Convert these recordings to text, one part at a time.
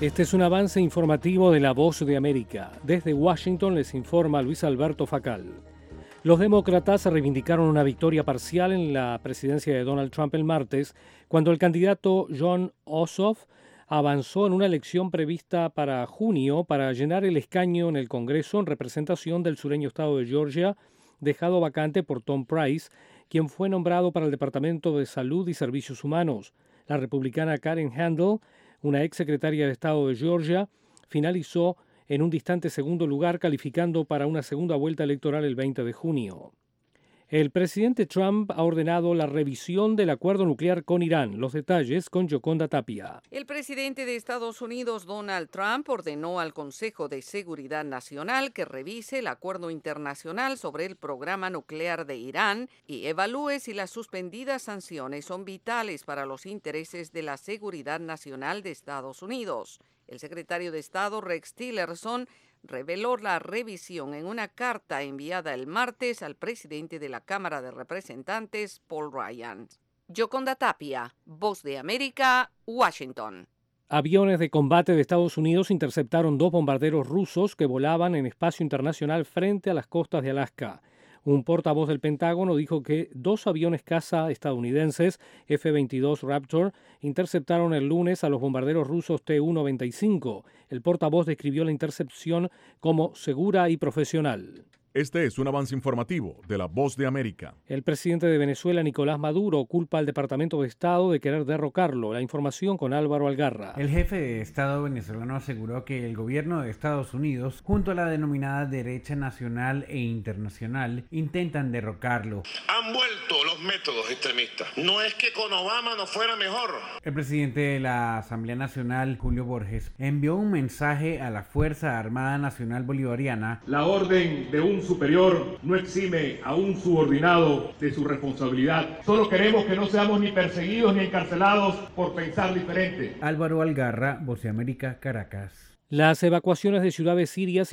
Este es un avance informativo de La Voz de América. Desde Washington les informa Luis Alberto Facal. Los demócratas reivindicaron una victoria parcial en la presidencia de Donald Trump el martes, cuando el candidato Jon Ossoff avanzó en una elección prevista para junio para llenar el escaño en el Congreso en representación del sureño estado de Georgia, dejado vacante por Tom Price, quien fue nombrado para el Departamento de Salud y Servicios Humanos. La republicana Karen Handel, una ex secretaria de Estado de Georgia, finalizó en un distante segundo lugar, calificando para una segunda vuelta electoral el 20 de junio. El presidente Trump ha ordenado la revisión del acuerdo nuclear con Irán. Los detalles con Yoconda Tapia. El presidente de Estados Unidos, Donald Trump, ordenó al Consejo de Seguridad Nacional que revise el acuerdo internacional sobre el programa nuclear de Irán y evalúe si las suspendidas sanciones son vitales para los intereses de la seguridad nacional de Estados Unidos. El secretario de Estado, Rex Tillerson, reveló la revisión en una carta enviada el martes al presidente de la Cámara de Representantes, Paul Ryan. Yoconda Tapia, Voz de América, Washington. Aviones de combate de Estados Unidos interceptaron 2 bombarderos rusos que volaban en espacio internacional frente a las costas de Alaska. Un portavoz del Pentágono dijo que 2 aviones caza estadounidenses F-22 Raptor interceptaron el lunes a los bombarderos rusos Tu-95. El portavoz describió la intercepción como segura y profesional. Este es un avance informativo de La Voz de América. El presidente de Venezuela, Nicolás Maduro, culpa al Departamento de Estado de querer derrocarlo. La información con Álvaro Algarra. El jefe de Estado venezolano aseguró que el gobierno de Estados Unidos, junto a la denominada derecha nacional e internacional, intentan derrocarlo. Han vuelto los métodos extremistas. No es que con Obama no fuera mejor. El presidente de la Asamblea Nacional, Julio Borges, envió un mensaje a la Fuerza Armada Nacional Bolivariana. La orden de un superior no exime a un subordinado de su responsabilidad. Solo queremos que no seamos ni perseguidos ni encarcelados por pensar diferente. Álvaro Algarra, Voz de América, Caracas. Las evacuaciones de ciudades sirias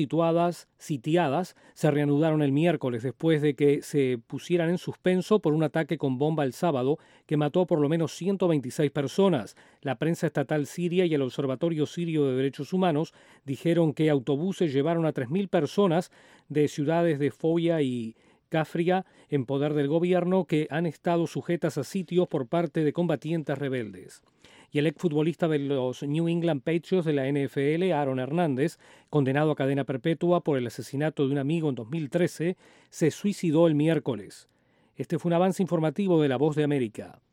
sitiadas se reanudaron el miércoles después de que se pusieran en suspenso por un ataque con bomba el sábado que mató por lo menos 126 personas. La prensa estatal siria y el Observatorio Sirio de Derechos Humanos dijeron que autobuses llevaron a 3.000 personas de ciudades de Foya y Cafria en poder del gobierno que han estado sujetas a sitios por parte de combatientes rebeldes. Y el exfutbolista de los New England Patriots de la NFL, Aaron Hernández, condenado a cadena perpetua por el asesinato de un amigo en 2013, se suicidó el miércoles. Este fue un avance informativo de La Voz de América.